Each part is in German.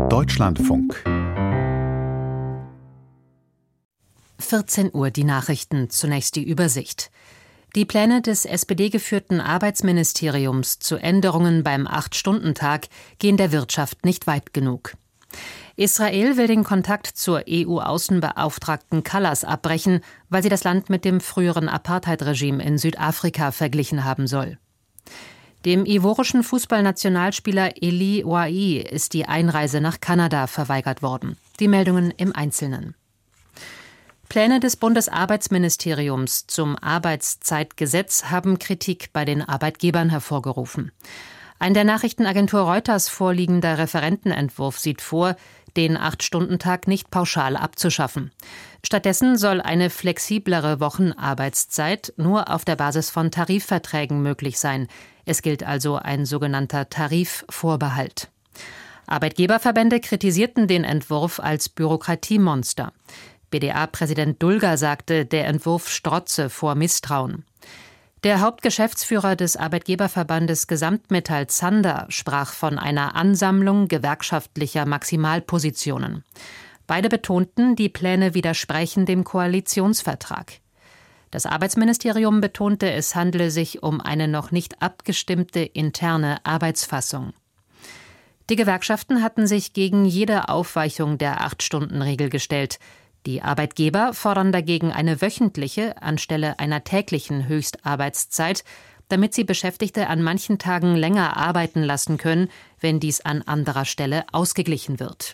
Deutschlandfunk. 14 Uhr die Nachrichten, zunächst die Übersicht. Die Pläne des SPD-geführten Arbeitsministeriums zu Änderungen beim 8-Stunden-Tag gehen der Wirtschaft nicht weit genug. Israel will den Kontakt zur EU-Außenbeauftragten Kallas abbrechen, weil sie das Land mit dem früheren Apartheid-Regime in Südafrika verglichen haben soll. Dem ivorischen Fußballnationalspieler Eli Wahi ist die Einreise nach Kanada verweigert worden. Die Meldungen im Einzelnen. Pläne des Bundesarbeitsministeriums zum Arbeitszeitgesetz haben Kritik bei den Arbeitgebern hervorgerufen. Ein der Nachrichtenagentur Reuters vorliegender Referentenentwurf sieht vor, den 8-Stunden-Tag nicht pauschal abzuschaffen. Stattdessen soll eine flexiblere Wochenarbeitszeit nur auf der Basis von Tarifverträgen möglich sein. Es gilt also ein sogenannter Tarifvorbehalt. Arbeitgeberverbände kritisierten den Entwurf als Bürokratiemonster. BDA-Präsident Dulger sagte, der Entwurf strotze vor Misstrauen. Der Hauptgeschäftsführer des Arbeitgeberverbandes Gesamtmetall Zander sprach von einer Ansammlung gewerkschaftlicher Maximalpositionen. Beide betonten, die Pläne widersprechen dem Koalitionsvertrag. Das Arbeitsministerium betonte, es handle sich um eine noch nicht abgestimmte interne Arbeitsfassung. Die Gewerkschaften hatten sich gegen jede Aufweichung der 8-Stunden-Regel gestellt. Die Arbeitgeber fordern dagegen eine wöchentliche anstelle einer täglichen Höchstarbeitszeit, damit sie Beschäftigte an manchen Tagen länger arbeiten lassen können, wenn dies an anderer Stelle ausgeglichen wird.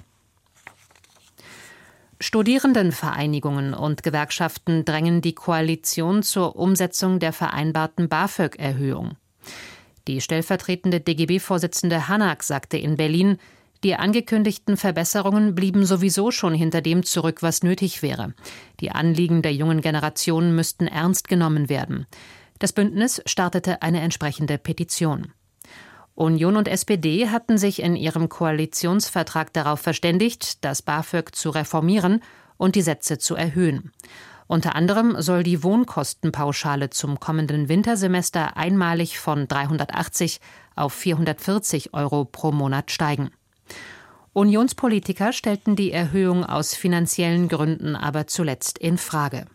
Studierendenvereinigungen und Gewerkschaften drängen die Koalition zur Umsetzung der vereinbarten BAföG-Erhöhung. Die stellvertretende DGB-Vorsitzende Hanak sagte in Berlin, die angekündigten Verbesserungen blieben sowieso schon hinter dem zurück, was nötig wäre. Die Anliegen der jungen Generation müssten ernst genommen werden. Das Bündnis startete eine entsprechende Petition. Union und SPD hatten sich in ihrem Koalitionsvertrag darauf verständigt, das BAföG zu reformieren und die Sätze zu erhöhen. Unter anderem soll die Wohnkostenpauschale zum kommenden Wintersemester einmalig von 380 auf 440 € pro Monat steigen. Unionspolitiker stellten die Erhöhung aus finanziellen Gründen aber zuletzt in Frage.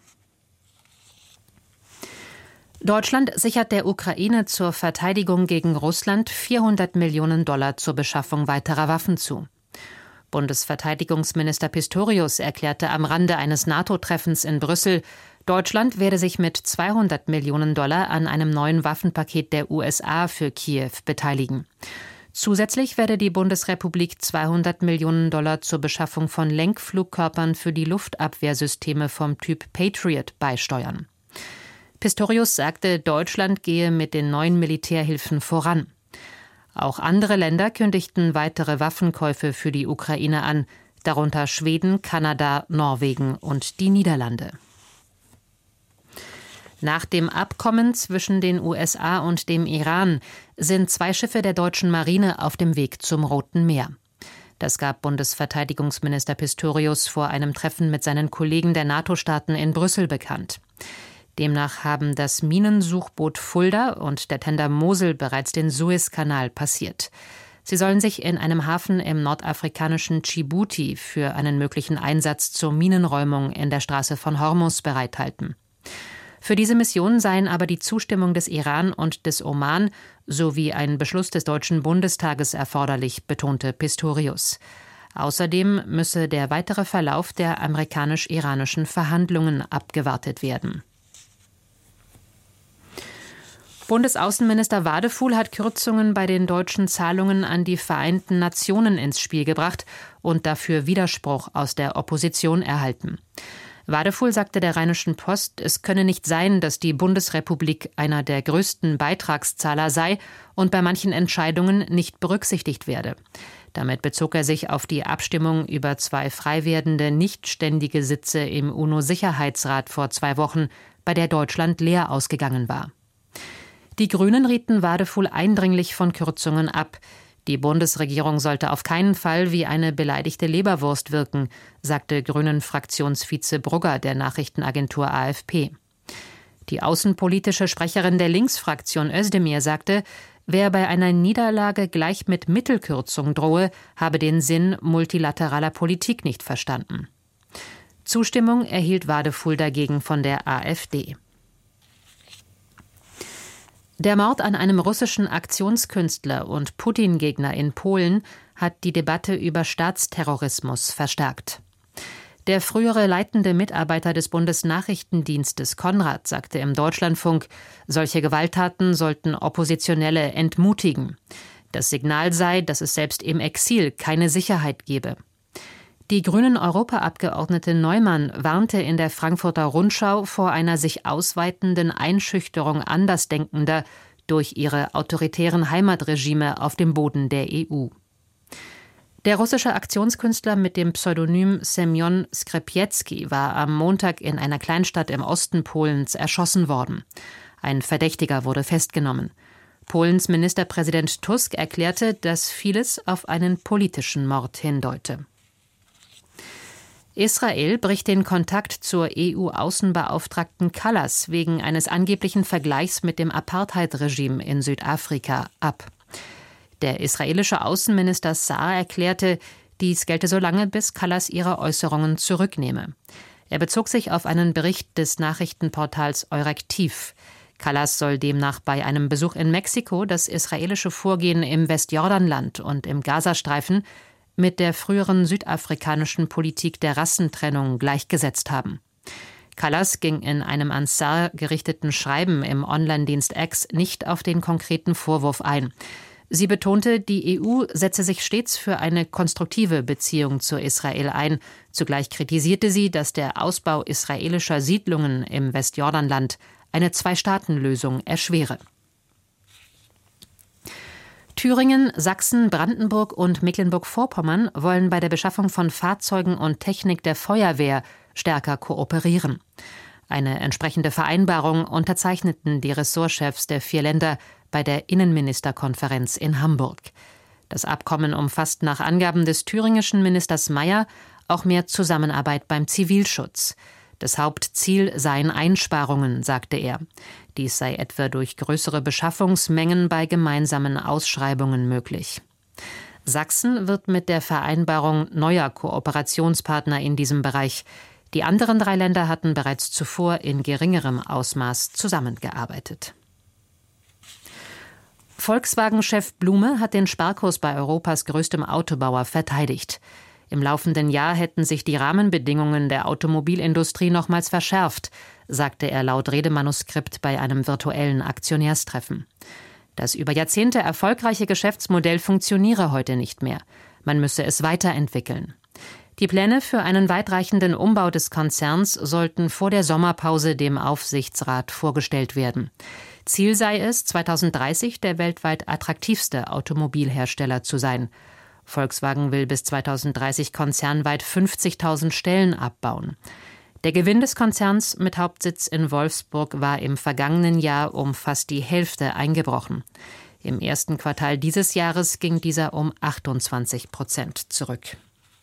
Deutschland sichert der Ukraine zur Verteidigung gegen Russland $400 Millionen zur Beschaffung weiterer Waffen zu. Bundesverteidigungsminister Pistorius erklärte am Rande eines NATO-Treffens in Brüssel, Deutschland werde sich mit $200 Millionen an einem neuen Waffenpaket der USA für Kiew beteiligen. Zusätzlich werde die Bundesrepublik $200 Millionen zur Beschaffung von Lenkflugkörpern für die Luftabwehrsysteme vom Typ Patriot beisteuern. Pistorius sagte, Deutschland gehe mit den neuen Militärhilfen voran. Auch andere Länder kündigten weitere Waffenkäufe für die Ukraine an, darunter Schweden, Kanada, Norwegen und die Niederlande. Nach dem Abkommen zwischen den USA und dem Iran sind 2 Schiffe der deutschen Marine auf dem Weg zum Roten Meer. Das gab Bundesverteidigungsminister Pistorius vor einem Treffen mit seinen Kollegen der NATO-Staaten in Brüssel bekannt. Demnach haben das Minensuchboot Fulda und der Tender Mosel bereits den Suezkanal passiert. Sie sollen sich in einem Hafen im nordafrikanischen Djibouti für einen möglichen Einsatz zur Minenräumung in der Straße von Hormuz bereithalten. Für diese Mission seien aber die Zustimmung des Iran und des Oman sowie ein Beschluss des Deutschen Bundestages erforderlich, betonte Pistorius. Außerdem müsse der weitere Verlauf der amerikanisch-iranischen Verhandlungen abgewartet werden. Bundesaußenminister Wadefuhl hat Kürzungen bei den deutschen Zahlungen an die Vereinten Nationen ins Spiel gebracht und dafür Widerspruch aus der Opposition erhalten. Wadefuhl sagte der Rheinischen Post, es könne nicht sein, dass die Bundesrepublik einer der größten Beitragszahler sei und bei manchen Entscheidungen nicht berücksichtigt werde. Damit bezog er sich auf die Abstimmung über 2 frei werdende nichtständige Sitze im UNO-Sicherheitsrat vor 2 Wochen, bei der Deutschland leer ausgegangen war. Die Grünen rieten Wadefuhl eindringlich von Kürzungen ab. Die Bundesregierung sollte auf keinen Fall wie eine beleidigte Leberwurst wirken, sagte Grünen-Fraktionsvize Brugger der Nachrichtenagentur AFP. Die außenpolitische Sprecherin der Linksfraktion Özdemir sagte, Wer bei einer Niederlage gleich mit Mittelkürzung drohe, habe den Sinn multilateraler Politik nicht verstanden. Zustimmung erhielt Wadefuhl dagegen von der AfD. Der Mord an einem russischen Aktionskünstler und Putin-Gegner in Polen hat die Debatte über Staatsterrorismus verstärkt. Der frühere leitende Mitarbeiter des Bundesnachrichtendienstes Konrad sagte im Deutschlandfunk, solche Gewalttaten sollten Oppositionelle entmutigen. Das Signal sei, dass es selbst im Exil keine Sicherheit gebe. Die Grünen-Europaabgeordnete Neumann warnte in der Frankfurter Rundschau vor einer sich ausweitenden Einschüchterung Andersdenkender durch ihre autoritären Heimatregime auf dem Boden der EU. Der russische Aktionskünstler mit dem Pseudonym Semjon Skripjetski war am Montag in einer Kleinstadt im Osten Polens erschossen worden. Ein Verdächtiger wurde festgenommen. Polens Ministerpräsident Tusk erklärte, dass vieles auf einen politischen Mord hindeute. Israel bricht den Kontakt zur EU-Außenbeauftragten Kallas wegen eines angeblichen Vergleichs mit dem Apartheid-Regime in Südafrika ab. Der israelische Außenminister Saar erklärte, dies gelte so lange, bis Kallas ihre Äußerungen zurücknehme. Er bezog sich auf einen Bericht des Nachrichtenportals Eurektiv. Kallas soll demnach bei einem Besuch in Mexiko das israelische Vorgehen im Westjordanland und im Gazastreifen mit der früheren südafrikanischen Politik der Rassentrennung gleichgesetzt haben. Kallas ging in einem an Saar gerichteten Schreiben im Online-Dienst X nicht auf den konkreten Vorwurf ein. Sie betonte, die EU setze sich stets für eine konstruktive Beziehung zu Israel ein. Zugleich kritisierte sie, dass der Ausbau israelischer Siedlungen im Westjordanland eine Zwei-Staaten-Lösung erschwere. Thüringen, Sachsen, Brandenburg und Mecklenburg-Vorpommern wollen bei der Beschaffung von Fahrzeugen und Technik der Feuerwehr stärker kooperieren. Eine entsprechende Vereinbarung unterzeichneten die Ressortchefs der 4 Länder bei der Innenministerkonferenz in Hamburg. Das Abkommen umfasst nach Angaben des thüringischen Ministers Mayer auch mehr Zusammenarbeit beim Zivilschutz. Das Hauptziel seien Einsparungen, sagte er. Dies sei etwa durch größere Beschaffungsmengen bei gemeinsamen Ausschreibungen möglich. Sachsen wird mit der Vereinbarung neuer Kooperationspartner in diesem Bereich. Die anderen 3 Länder hatten bereits zuvor in geringerem Ausmaß zusammengearbeitet. Volkswagen-Chef Blume hat den Sparkurs bei Europas größtem Autobauer verteidigt. Im laufenden Jahr hätten sich die Rahmenbedingungen der Automobilindustrie nochmals verschärft, sagte er laut Redemanuskript bei einem virtuellen Aktionärstreffen. Das über Jahrzehnte erfolgreiche Geschäftsmodell funktioniere heute nicht mehr. Man müsse es weiterentwickeln. Die Pläne für einen weitreichenden Umbau des Konzerns sollten vor der Sommerpause dem Aufsichtsrat vorgestellt werden. Ziel sei es, 2030 der weltweit attraktivste Automobilhersteller zu sein. Volkswagen will bis 2030 konzernweit 50.000 Stellen abbauen. Der Gewinn des Konzerns mit Hauptsitz in Wolfsburg war im vergangenen Jahr um fast die Hälfte eingebrochen. Im ersten Quartal dieses Jahres ging dieser um 28% zurück.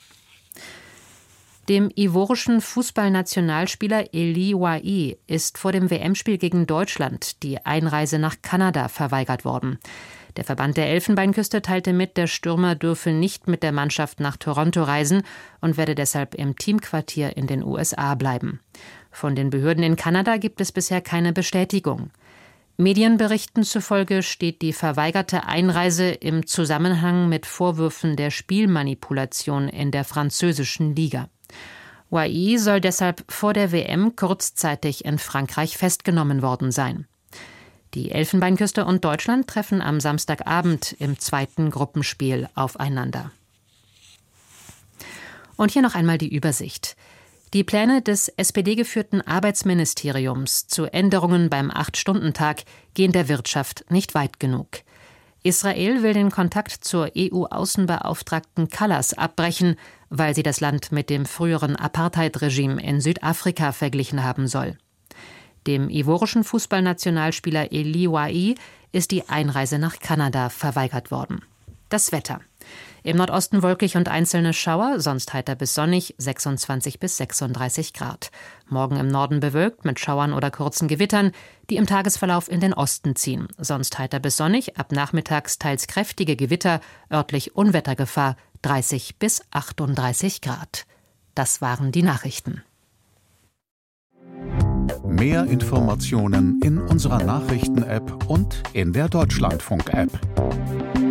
Dem ivorischen Fußballnationalspieler Elie Wahi ist vor dem WM-Spiel gegen Deutschland die Einreise nach Kanada verweigert worden. Der Verband der Elfenbeinküste teilte mit, der Stürmer dürfe nicht mit der Mannschaft nach Toronto reisen und werde deshalb im Teamquartier in den USA bleiben. Von den Behörden in Kanada gibt es bisher keine Bestätigung. Medienberichten zufolge steht die verweigerte Einreise im Zusammenhang mit Vorwürfen der Spielmanipulation in der französischen Liga. Wahi soll deshalb vor der WM kurzzeitig in Frankreich festgenommen worden sein. Die Elfenbeinküste und Deutschland treffen am Samstagabend im 2. Gruppenspiel aufeinander. Und hier noch einmal die Übersicht. Die Pläne des SPD-geführten Arbeitsministeriums zu Änderungen beim 8-Stunden-Tag gehen der Wirtschaft nicht weit genug. Israel will den Kontakt zur EU-Außenbeauftragten Kallas abbrechen, weil sie das Land mit dem früheren Apartheid-Regime in Südafrika verglichen haben soll. Dem ivorischen Fußballnationalspieler Elie Wahi ist die Einreise nach Kanada verweigert worden. Das Wetter. Im Nordosten wolkig und einzelne Schauer, sonst heiter bis sonnig, 26 bis 36 Grad. Morgen im Norden bewölkt mit Schauern oder kurzen Gewittern, die im Tagesverlauf in den Osten ziehen. Sonst heiter bis sonnig, ab nachmittags teils kräftige Gewitter, örtlich Unwettergefahr, 30 bis 38 Grad. Das waren die Nachrichten. Mehr Informationen in unserer Nachrichten-App und in der Deutschlandfunk-App.